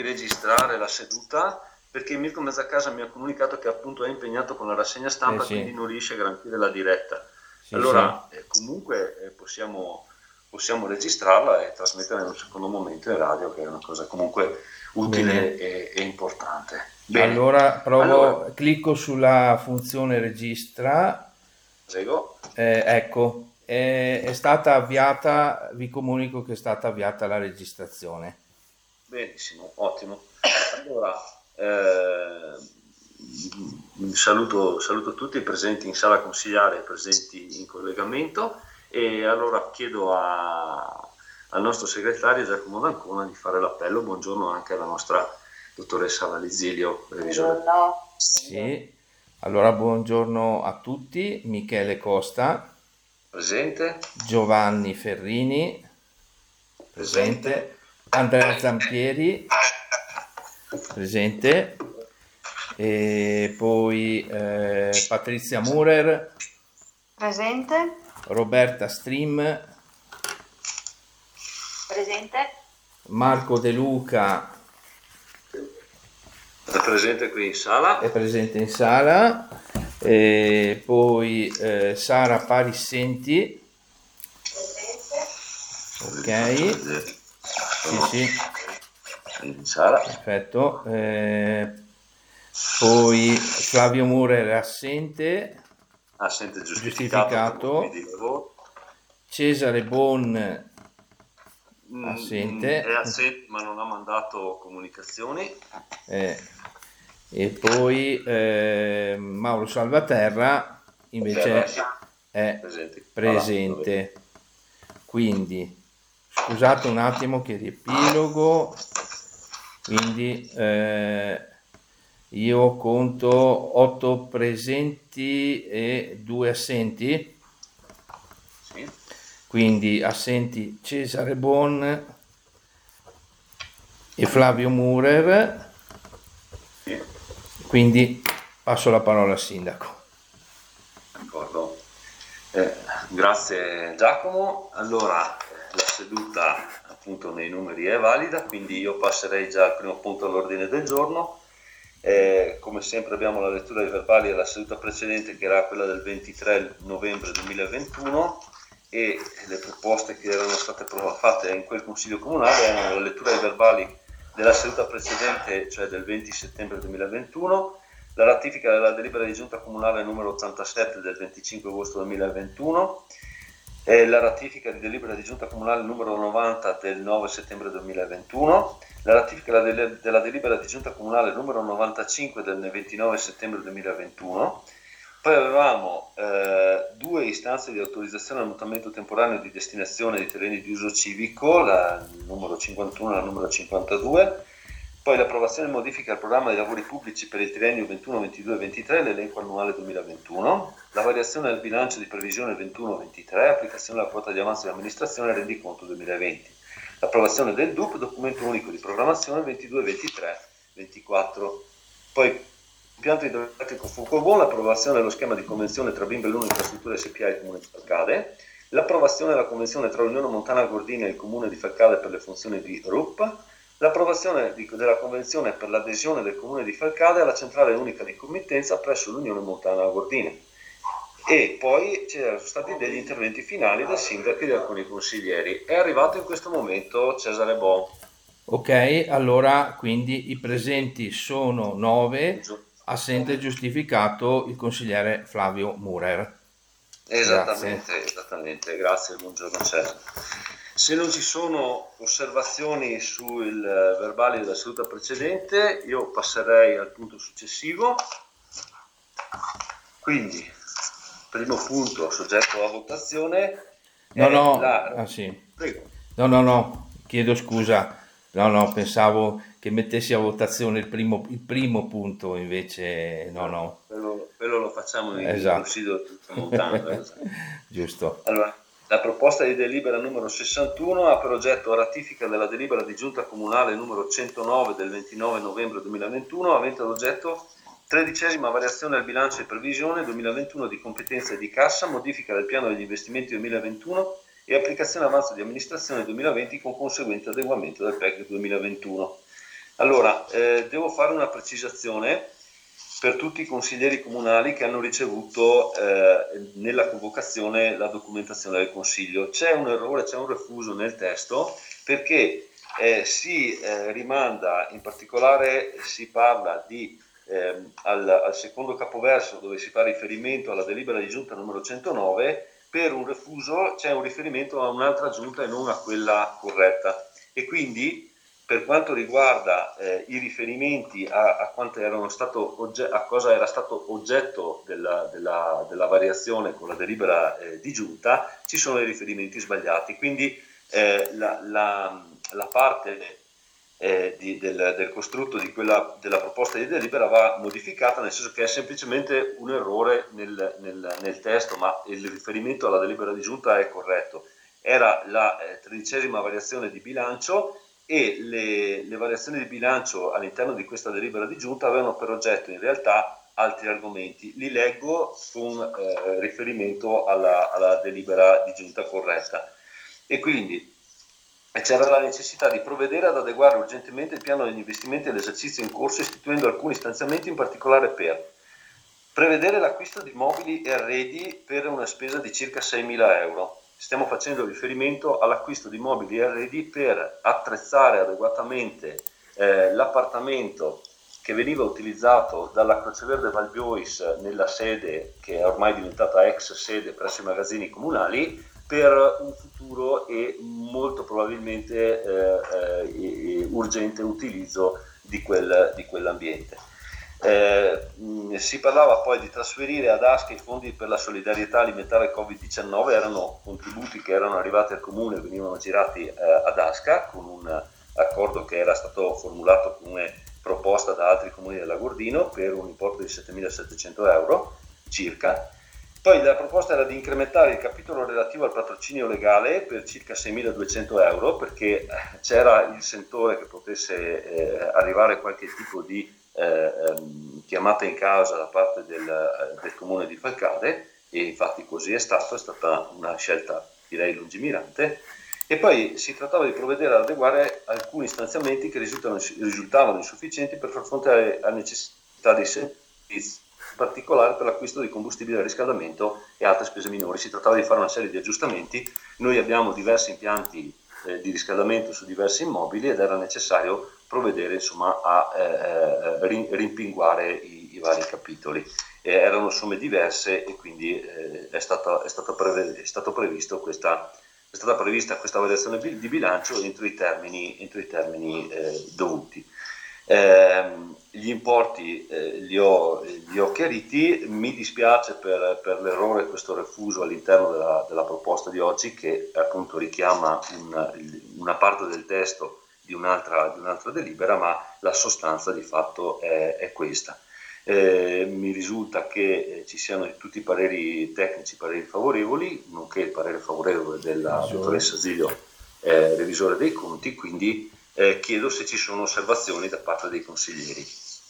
registrare la seduta perché Mirko Mezzacasa mi ha comunicato che appunto è impegnato con la rassegna stampa, sì. quindi non riesce a garantire la diretta. Sì, Allora, comunque possiamo registrarla e trasmetterla in un secondo momento in radio, che è una cosa comunque utile e importante. Bene. Allora clicco sulla funzione registra. Prego. Ecco, è stata avviata, vi comunico che è stata avviata la registrazione. Benissimo, ottimo. Allora, saluto tutti i presenti in sala consigliare e presenti in collegamento, e allora chiedo al nostro segretario Giacomo D'Ancona di fare l'appello. Buongiorno anche alla nostra dottoressa Valizilio, revisore. Sì, allora buongiorno a tutti. Michele Costa. Presente. Giovanni Ferrini. Presente. Andrea Zampieri. Presente. E poi Patrizia Murer. Presente. Roberta Stream. Presente. Marco De Luca. È presente qui in sala. È presente in sala. E poi Sara Parissenti. Ok. Sì. In sala. Perfetto. Poi Flavio Murer è assente. Assente giustificato. Cesare Bon assente. È assente ma non ha mandato comunicazioni. E poi Mauro Salvaterra invece è presente. Quindi scusate un attimo che riepilogo. Quindi io conto 8 presenti e 2 assenti. Sì. Quindi assenti Cesare Bon e Flavio Murer. Sì. Quindi passo la parola al sindaco. D'accordo. Grazie Giacomo. Allora, la seduta appunto nei numeri è valida, quindi io passerei già al primo punto all'ordine del giorno. Come sempre abbiamo la lettura dei verbali della seduta precedente, che era quella del 23 novembre 2021, e le proposte che erano state fatte in quel consiglio comunale erano la lettura dei verbali della seduta precedente, cioè del 20 settembre 2021, la ratifica della delibera di giunta comunale numero 87 del 25 agosto 2021, la ratifica di delibera di giunta comunale numero 90 del 9 settembre 2021, la ratifica della delibera di giunta comunale numero 95 del 29 settembre 2021. Poi avevamo 2 istanze di autorizzazione al mutamento temporaneo di destinazione di terreni di uso civico, la numero 51 e la numero 52. Poi l'approvazione e modifica al programma dei lavori pubblici per il triennio 21, 22 e 23, l'elenco annuale 2021, la variazione del bilancio di previsione 21-23, applicazione alla quota di avanzo di amministrazione e rendiconto 2020, l'approvazione del DUP, documento unico di programmazione 22-23-24. Poi impianto idroelettrico Fucobon, l'approvazione dello schema di convenzione tra Bimbelluno Infrastrutture SpA e il Comune di Falcade, l'approvazione della convenzione tra l'Unione Montana Gordini e il Comune di Falcade per le funzioni di RUP, l'approvazione della convenzione per l'adesione del Comune di Falcade alla centrale unica di committenza presso l'Unione Montana Gordini. E poi c'erano stati degli interventi finali del sindaco e di alcuni consiglieri. È arrivato in questo momento Cesare Bon. Ok, allora quindi i presenti sono 9, assente giustificato il consigliere Flavio Murer. Esattamente, grazie, buongiorno Cesare. Se non ci sono osservazioni sul verbale della seduta precedente, io passerei al punto successivo. Quindi, primo punto, soggetto a votazione. Prego. No, chiedo scusa. No, pensavo che mettessi a votazione il primo punto, invece no. Quello lo facciamo in consiglio montano. Giusto. Allora, la proposta di delibera numero 61 ha per oggetto ratifica della delibera di giunta comunale numero 109 del 29 novembre 2021, avente ad oggetto 13ª variazione al bilancio di previsione 2021 di competenza e di cassa, modifica del piano degli investimenti 2021 e applicazione avanzo di amministrazione 2020 con conseguente adeguamento del PEC 2021. Allora, devo fare una precisazione per tutti i consiglieri comunali che hanno ricevuto nella convocazione la documentazione del Consiglio. C'è un errore, c'è un refuso nel testo, perché si rimanda, in particolare si parla di al secondo capoverso dove si fa riferimento alla delibera di giunta numero 109, per un refuso c'è un riferimento a un'altra giunta e non a quella corretta, e quindi per quanto riguarda i riferimenti a quanto erano stato a cosa era stato oggetto della variazione con la delibera di giunta, ci sono i riferimenti sbagliati, quindi la parte del costrutto della proposta di delibera va modificata, nel senso che è semplicemente un errore nel testo, ma il riferimento alla delibera di giunta è corretto. Era la 13ª variazione di bilancio, e le variazioni di bilancio all'interno di questa delibera di giunta avevano per oggetto in realtà altri argomenti. Li leggo con riferimento alla delibera di giunta corretta. E quindi c'era la necessità di provvedere ad adeguare urgentemente il piano degli investimenti all'esercizio in corso, istituendo alcuni stanziamenti, in particolare per prevedere l'acquisto di mobili e arredi per una spesa di circa 6.000 euro. Stiamo facendo riferimento all'acquisto di mobili e arredi per attrezzare adeguatamente l'appartamento che veniva utilizzato dalla Croce Verde Valbiois nella sede che è ormai diventata ex sede presso i magazzini comunali, per un futuro e molto probabilmente urgente utilizzo di quell'ambiente. Si parlava poi di trasferire ad ASCA i fondi per la solidarietà alimentare Covid-19, erano contributi che erano arrivati al comune e venivano girati ad ASCA con un accordo che era stato formulato come proposta da altri comuni dell'Agordino per un importo di 7.700 euro circa. Poi la proposta era di incrementare il capitolo relativo al patrocinio legale per circa 6.200 euro, perché c'era il sentore che potesse arrivare qualche tipo di chiamata in causa da parte del comune di Falcade, e infatti così è stata una scelta direi lungimirante. E poi si trattava di provvedere ad adeguare alcuni stanziamenti che risultavano insufficienti per far fronte alle necessità dei servizi, in particolare per l'acquisto di combustibile da riscaldamento e altre spese minori. Si trattava di fare una serie di aggiustamenti. Noi abbiamo diversi impianti di riscaldamento su diversi immobili ed era necessario provvedere insomma a rimpinguare i vari capitoli. Erano somme diverse e quindi è stata prevista questa variazione di bilancio entro i termini dovuti. Gli importi li ho chiariti. Mi dispiace per l'errore, questo refuso all'interno della proposta di oggi, che appunto richiama una parte del testo di un'altra delibera, ma la sostanza di fatto è questa. Mi risulta che ci siano tutti i pareri tecnici, pareri favorevoli, nonché il parere favorevole della dottoressa Zilio, revisore dei conti, quindi chiedo se ci sono osservazioni da parte dei consiglieri.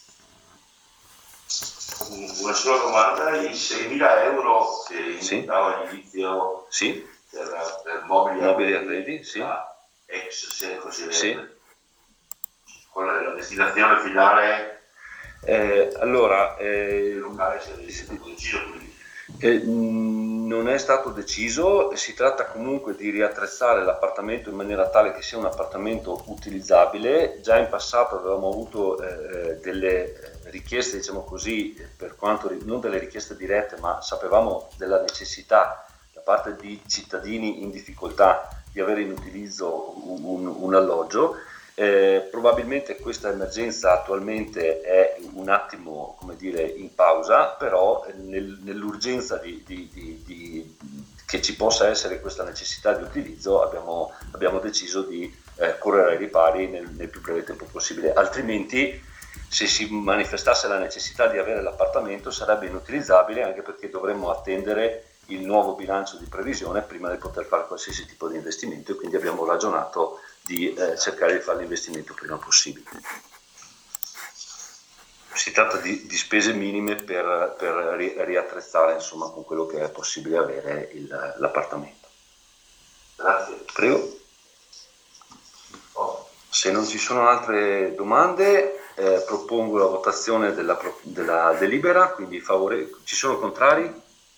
Una sola domanda: i 6.000 euro che indicava all'inizio per mobili e arredi, ex se così, qual è la destinazione finale? Locale, non è stato deciso. Si tratta comunque di riattrezzare l'appartamento in maniera tale che sia un appartamento utilizzabile. Già in passato avevamo avuto delle richieste, diciamo così, per quanto non delle richieste dirette, ma sapevamo della necessità da parte di cittadini in difficoltà di avere in utilizzo un alloggio. Probabilmente questa emergenza attualmente è un attimo, come dire, in pausa, però nell'urgenza che ci possa essere questa necessità di utilizzo abbiamo deciso di correre ai ripari nel più breve tempo possibile. Altrimenti, se si manifestasse la necessità di avere l'appartamento, sarebbe inutilizzabile, anche perché dovremmo attendere il nuovo bilancio di previsione prima di poter fare qualsiasi tipo di investimento, e quindi abbiamo ragionato di cercare di fare l'investimento il prima possibile. Si tratta di spese minime per riattrezzare, insomma, con quello che è possibile avere l'appartamento. Grazie. Prego. Se non ci sono altre domande, propongo la votazione della delibera, quindi ci sono contrari?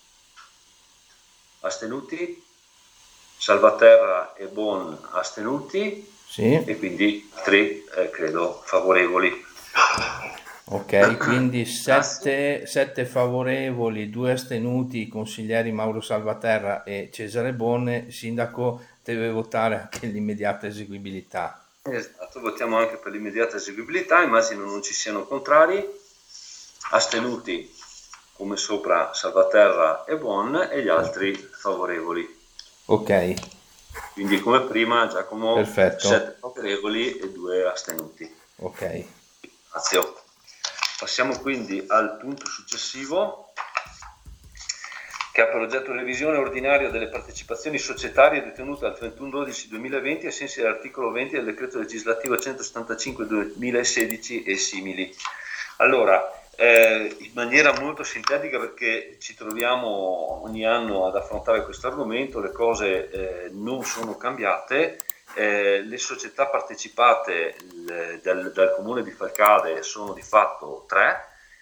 Astenuti? Salvaterra e Bon astenuti? Sì. E quindi 3 credo favorevoli. Ok, quindi 7 favorevoli, 2 astenuti, i consiglieri Mauro Salvaterra e Cesare Bonne. Il sindaco deve votare anche l'immediata eseguibilità. Esatto, votiamo anche per l'immediata eseguibilità, immagino non ci siano contrari, astenuti come sopra Salvaterra e Bon e gli altri favorevoli. Ok. Quindi come prima Giacomo, Perfetto. 7 favorevoli e 2 astenuti. Ok. Grazie. Passiamo quindi al punto successivo, che ha per oggetto revisione ordinaria delle partecipazioni societarie detenute al 31/12/2020 ai sensi dell'articolo 20 del decreto legislativo 175/2016 e simili. Allora, in maniera molto sintetica, perché ci troviamo ogni anno ad affrontare questo argomento, le cose non sono cambiate. Le società partecipate dal comune di Falcade sono di fatto 3,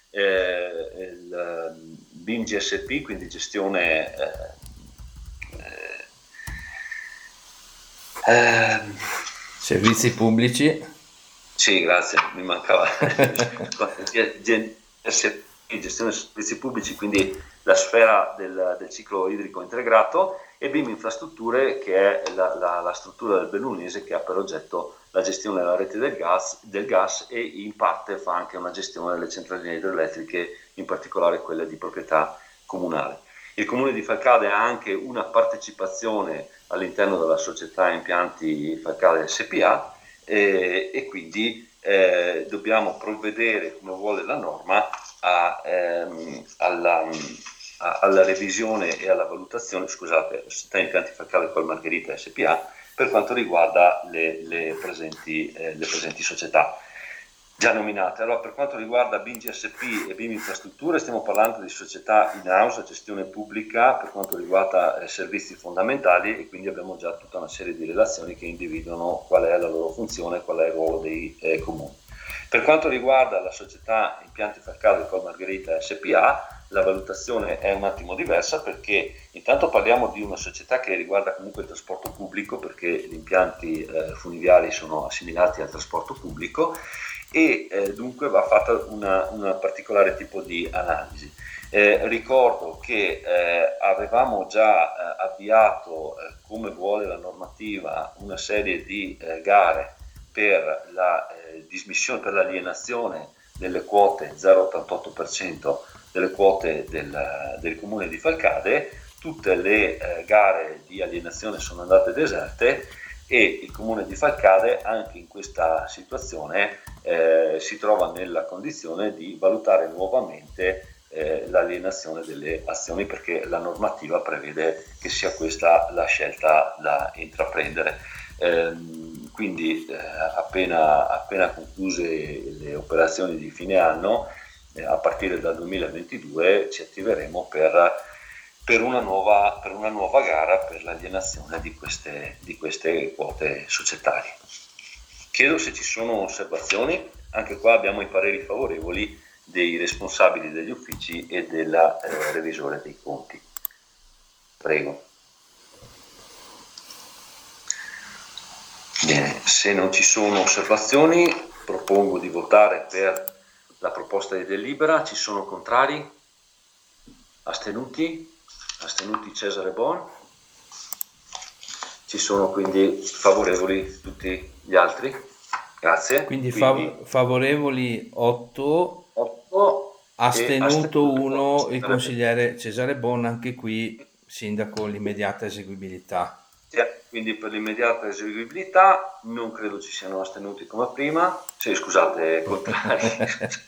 il BIM GSP, quindi gestione Servizi pubblici. Sì, grazie, mi mancava GSP, gestione dei servizi pubblici, quindi la sfera del ciclo idrico integrato, e BIM Infrastrutture, che è la struttura del Bellunese che ha per oggetto la gestione della rete del gas e in parte fa anche una gestione delle centraline idroelettriche, in particolare quelle di proprietà comunale. Il comune di Falcade ha anche una partecipazione all'interno della società impianti Falcade SPA e quindi dobbiamo provvedere, come vuole la norma, alla revisione e alla valutazione, scusate, società impianti Falcade Col Margherita SPA, per quanto riguarda le presenti società già nominate. Allora, per quanto riguarda BIM GSP e BIM Infrastrutture, stiamo parlando di società in house, gestione pubblica per quanto riguarda servizi fondamentali, e quindi abbiamo già tutta una serie di relazioni che individuano qual è la loro funzione, qual è il ruolo dei comuni. Per quanto riguarda la società impianti Falcade Col Margherita SPA, la valutazione è un attimo diversa, perché intanto parliamo di una società che riguarda comunque il trasporto pubblico, perché gli impianti funiviali sono assimilati al trasporto pubblico, e dunque va fatta una particolare tipo di analisi. Ricordo che avevamo già avviato, come vuole la normativa, una serie di gare per la dismissione, per l'alienazione delle quote 0,88% delle quote del comune di Falcade. Tutte le gare di alienazione sono andate deserte e il comune di Falcade, anche in questa situazione, si trova nella condizione di valutare nuovamente l'alienazione delle azioni, perché la normativa prevede che sia questa la scelta da intraprendere. Quindi appena concluse le operazioni di fine anno, a partire dal 2022 ci attiveremo per una nuova gara per l'alienazione di queste quote societarie. Chiedo se ci sono osservazioni. Anche qua abbiamo i pareri favorevoli dei responsabili degli uffici e della revisore dei conti. Prego. Bene, se non ci sono osservazioni, propongo di votare per la proposta di delibera. Ci sono contrari? Astenuti? Astenuti Cesare Bon. Ci sono quindi favorevoli tutti gli altri? Grazie. Quindi favorevoli 8, astenuto 1 il consigliere Cesare Bon, anche qui sindaco l'immediata eseguibilità. Quindi per l'immediata eseguibilità non credo ci siano astenuti come prima, scusate, contrari.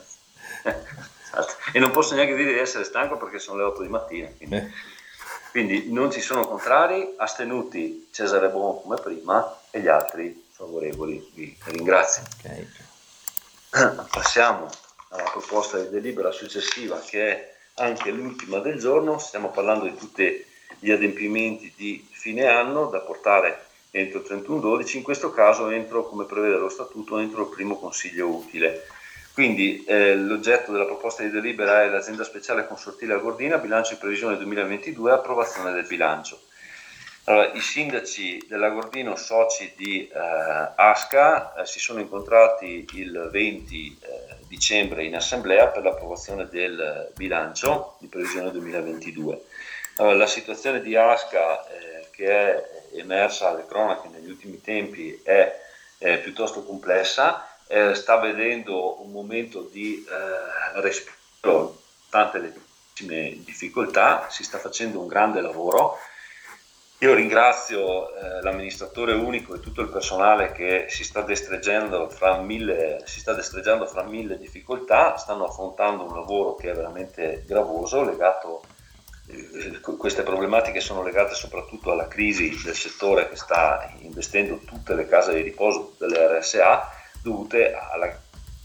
E non posso neanche dire di essere stanco perché sono le 8 di mattina. Quindi non ci sono contrari, astenuti Cesare Bon come prima e gli altri favorevoli. Vi ringrazio. Okay. Passiamo alla proposta di delibera successiva, che è anche l'ultima del giorno. Stiamo parlando di tutti gli adempimenti di fine anno da portare entro il 31/12, in questo caso come prevede lo statuto, entro il primo consiglio utile. Quindi l'oggetto della proposta di delibera è l'azienda speciale consortile Agordina, bilancio di previsione 2022, approvazione del bilancio. Allora, i sindaci dell'Agordino, soci di ASCA, si sono incontrati il 20 dicembre in assemblea per l'approvazione del bilancio di previsione 2022. Allora, la situazione di ASCA che è emersa alle cronache negli ultimi tempi è piuttosto complessa, sta vedendo un momento di respiro, tante le difficoltà, si sta facendo un grande lavoro. Io ringrazio l'amministratore unico e tutto il personale che si sta destreggiando fra mille difficoltà, stanno affrontando un lavoro che è veramente gravoso, queste problematiche sono legate soprattutto alla crisi del settore che sta investendo tutte le case di riposo delle RSA, dovute alla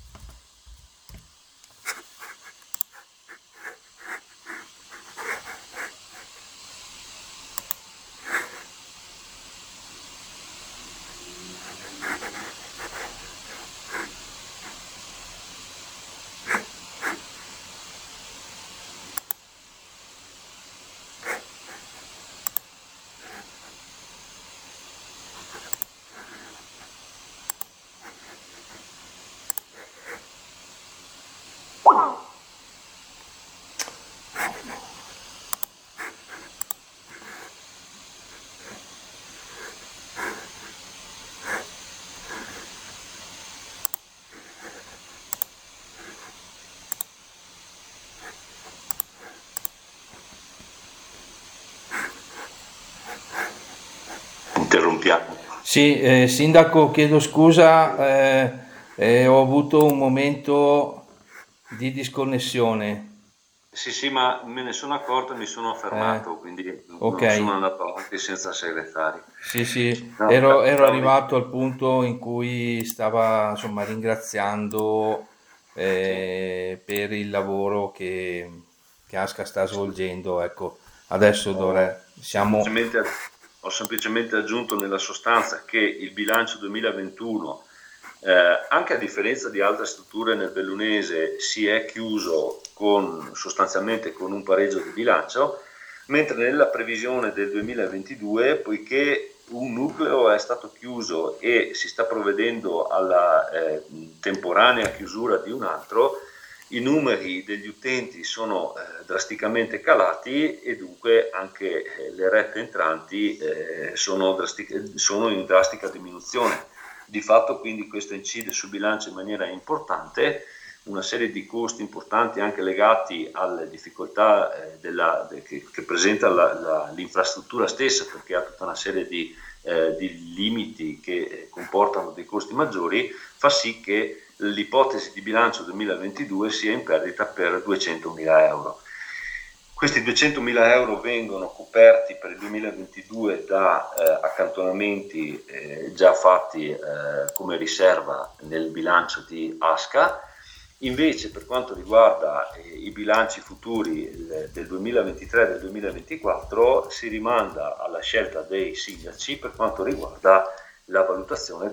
interrompiamo. Sì, Sindaco, chiedo scusa, ho avuto un momento di disconnessione. Sì, ma me ne sono accorto e mi sono fermato, quindi ok. sono andato avanti senza segretario. Sì, No, ero arrivato al punto in cui stava insomma ringraziando per il lavoro che ASCA sta svolgendo. Ecco, adesso siamo... Ho semplicemente aggiunto nella sostanza che il bilancio 2021, anche a differenza di altre strutture nel Bellunese, si è chiuso sostanzialmente con un pareggio di bilancio, mentre nella previsione del 2022, poiché un nucleo è stato chiuso e si sta provvedendo alla temporanea chiusura di un altro, i numeri degli utenti sono drasticamente calati e dunque anche le rette entranti sono in drastica diminuzione. Di fatto quindi questo incide sul bilancio in maniera importante, una serie di costi importanti anche legati alle difficoltà che presenta l'infrastruttura stessa, perché ha tutta una serie di limiti che comportano dei costi maggiori, fa sì che l'ipotesi di bilancio 2022 sia in perdita per 200.000 euro. Questi 200.000 euro vengono coperti per il 2022 da accantonamenti già fatti come riserva nel bilancio di ASCA. Invece per quanto riguarda i bilanci futuri del 2023 e del 2024 si rimanda alla scelta dei sindaci per quanto riguarda la valutazione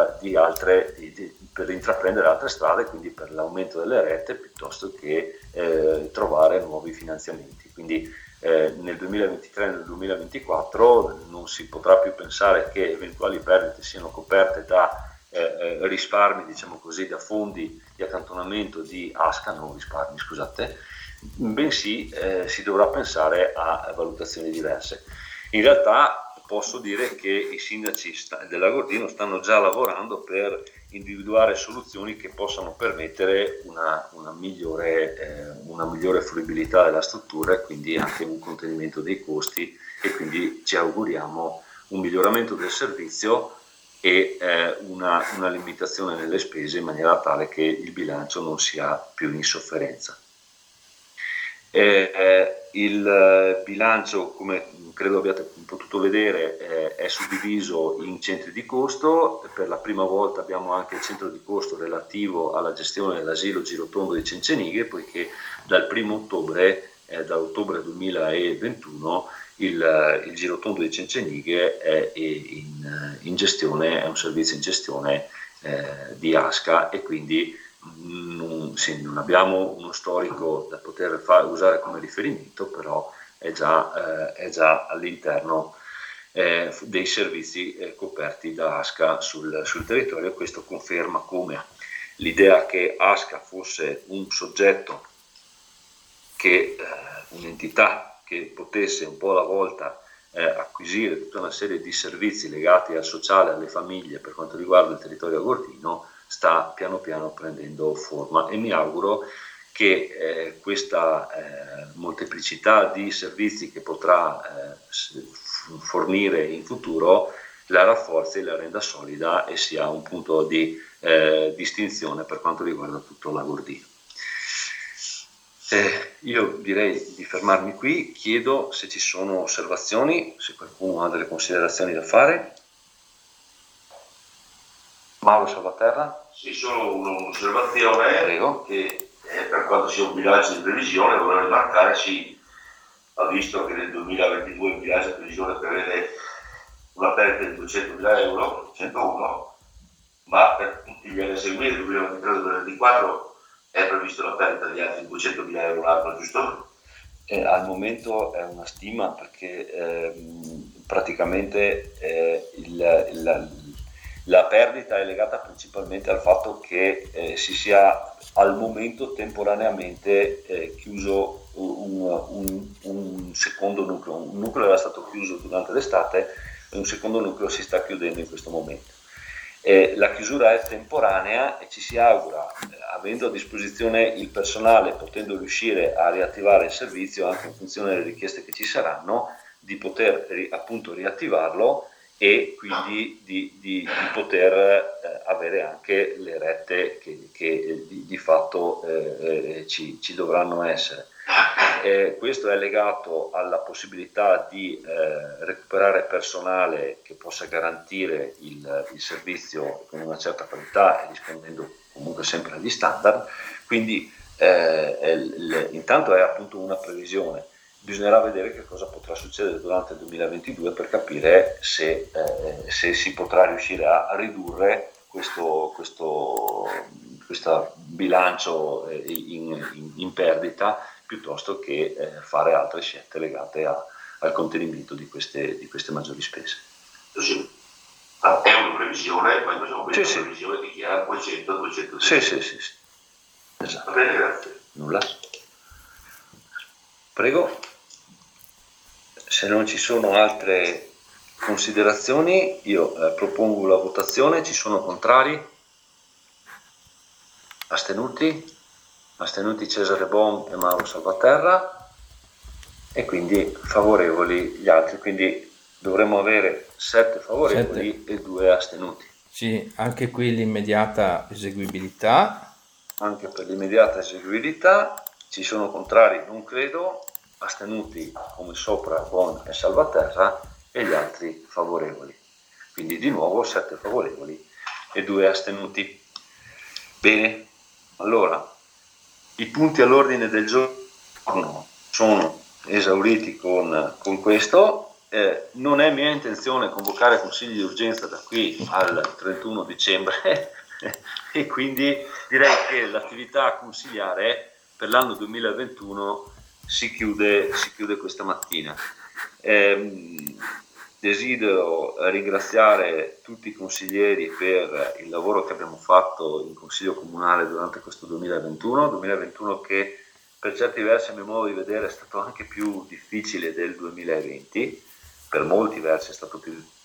per intraprendere altre strade, quindi per l'aumento delle rette piuttosto che trovare nuovi finanziamenti. Quindi nel 2023 e nel 2024 non si potrà più pensare che eventuali perdite siano coperte da risparmi, diciamo così, da fondi di accantonamento di ASCA, non risparmi, scusate, bensì si dovrà pensare a valutazioni diverse. In realtà posso dire che i sindaci dell'Agordino stanno già lavorando per individuare soluzioni che possano permettere una migliore fruibilità della struttura e quindi anche un contenimento dei costi, e quindi ci auguriamo un miglioramento del servizio e una limitazione nelle spese in maniera tale che il bilancio non sia più in sofferenza. Il bilancio, come credo abbiate potuto vedere, è suddiviso in centri di costo. Per la prima volta abbiamo anche il centro di costo relativo alla gestione dell'asilo Girotondo di Cencenighe, poiché dall'ottobre 2021 il girotondo di Cencenighe è in gestione, è un servizio in gestione di ASCA, e quindi non abbiamo uno storico da poter usare come riferimento, però è già all'interno dei servizi coperti da ASCA sul territorio. Questo conferma come l'idea che ASCA fosse un soggetto, un'entità che potesse un po' alla volta acquisire tutta una serie di servizi legati al sociale, alle famiglie per quanto riguarda il territorio agortino, sta piano piano prendendo forma, e mi auguro che questa molteplicità di servizi che potrà fornire in futuro la rafforzi, la renda solida e sia un punto di distinzione per quanto riguarda tutto l'Agordino. Io direi di fermarmi qui, chiedo se ci sono osservazioni, se qualcuno ha delle considerazioni da fare. Mauro Salvaterra? Sì, solo un'osservazione. Prego. Che per quanto sia un bilancio di previsione, vorrei rimarcare, si ha visto che nel 2022 il bilancio di previsione prevede una perdita di 200.000 euro, 101, ma per tutti gli anni seguenti, 2023-2024, è previsto la perdita di altri 200.000 euro l'anno, giusto? Al momento è una stima, perché praticamente la perdita è legata principalmente al fatto che si sia al momento temporaneamente chiuso un secondo nucleo. Un nucleo era stato chiuso durante l'estate e un secondo nucleo si sta chiudendo in questo momento. La chiusura è temporanea e ci si augura, avendo a disposizione il personale, potendo riuscire a riattivare il servizio anche in funzione delle richieste che ci saranno, di poter appunto riattivarlo, e quindi di poter avere anche le rette che di fatto ci dovranno essere. Questo è legato alla possibilità di recuperare personale che possa garantire il servizio con una certa qualità e rispondendo comunque sempre agli standard. Quindi intanto è appunto una previsione. Bisognerà vedere che cosa potrà succedere durante il 2022 per capire se si potrà riuscire a ridurre questo bilancio in perdita, piuttosto che fare altre scelte legate al contenimento di queste maggiori spese. Sì. È una previsione, poi possiamo vedere una previsione che chiara 200. Sì. Esatto. Va bene, grazie. Nulla. Prego. Se non ci sono altre considerazioni, io propongo la votazione. Ci sono contrari? Astenuti? Astenuti Cesare Bon e Mauro Salvaterra, e quindi favorevoli gli altri, quindi dovremmo avere 7 favorevoli e 2 astenuti. Sì, anche qui l'immediata eseguibilità. Anche per l'immediata eseguibilità. Ci sono contrari? Non credo. Astenuti come sopra Bon e Salvaterra, e gli altri favorevoli. Quindi di nuovo 7 favorevoli e 2 astenuti. Bene, allora i punti all'ordine del giorno sono esauriti con questo. Non è mia intenzione convocare consigli di urgenza da qui al 31 dicembre e quindi direi che l'attività consigliare per l'anno 2021 si chiude questa mattina. Desidero ringraziare tutti i consiglieri per il lavoro che abbiamo fatto in Consiglio Comunale durante questo 2021 che per certi versi, a mio modo di vedere, è stato anche più difficile del 2020, per molti versi è stato più difficile.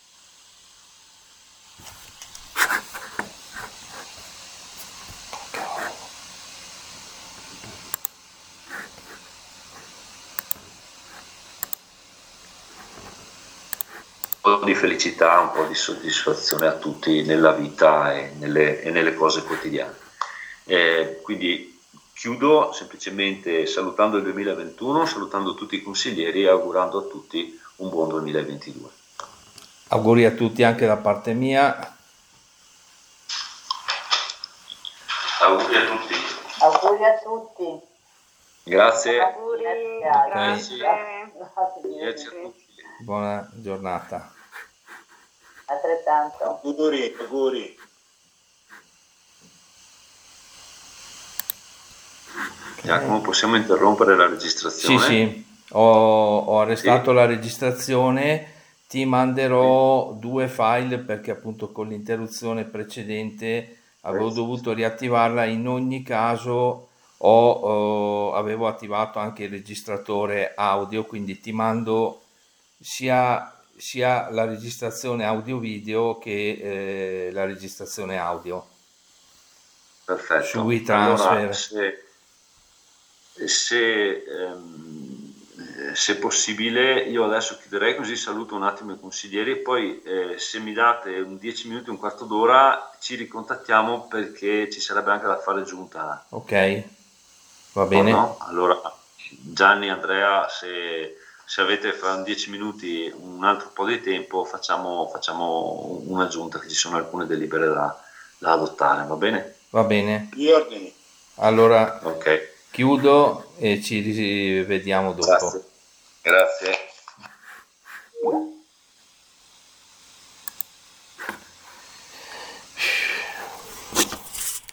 Un po' di felicità, un po' di soddisfazione a tutti nella vita e nelle cose quotidiane. Quindi chiudo semplicemente salutando il 2021, salutando tutti i consiglieri e augurando a tutti un buon 2022. Auguri a tutti anche da parte mia. Auguri a tutti. Auguri a tutti. Grazie. Auguri, Ok. Grazie a tutti. Buona giornata. Altrettanto. Auguri. Giacomo, possiamo interrompere la Sì, registrazione? sì, ho arrestato Sì. la registrazione, ti manderò 2 file perché appunto con l'interruzione precedente avevo dovuto riattivarla. In ogni caso avevo attivato anche il registratore audio, quindi ti mando sia la registrazione audio-video che la registrazione audio su Perfetto. Allora, WeTransfer. se possibile, io adesso chiuderei, così saluto un attimo i consiglieri e poi se mi date un 10 minuti, un quarto d'ora, ci ricontattiamo perché ci sarebbe anche da fare giunta. Ok, va bene. No? Allora, Gianni, Andrea, se avete fra 10 minuti un altro po' di tempo, facciamo un'aggiunta, che ci sono alcune delibere da adottare, va bene? Va bene. Gli ordini. Allora Ok. chiudo e ci rivediamo dopo. Grazie.